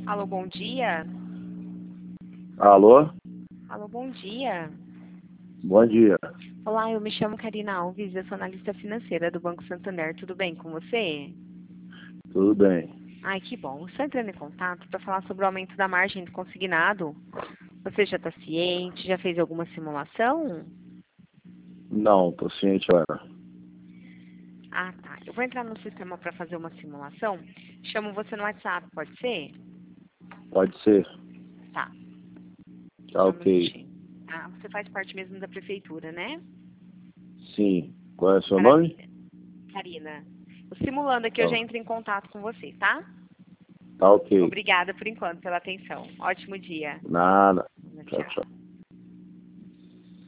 Alô, bom dia. Alô? Alô, bom dia. Bom dia. Olá, eu me chamo Karina Alves, eu sou analista financeira do Banco Santander. Tudo bem com você? Tudo bem? Ai, que bom. Estou entrando em contato para falar sobre o aumento da margem do consignado. Você já está ciente? Já fez alguma simulação? Não, tô ciente agora. Ah, tá. Eu vou entrar no sistema para fazer uma simulação. Chamo você no WhatsApp, pode ser? Pode ser? Tá. Tá Só um ok. minutinho. Ah, você faz parte mesmo da prefeitura, né? Sim. Qual é o seu nome? Maravilha. Karina. Simulando aqui, Tá, eu já entro em contato com você, tá? tá ok. Obrigada por enquanto pela atenção. Ótimo dia. Nada. Tchau, Tchau. tchau.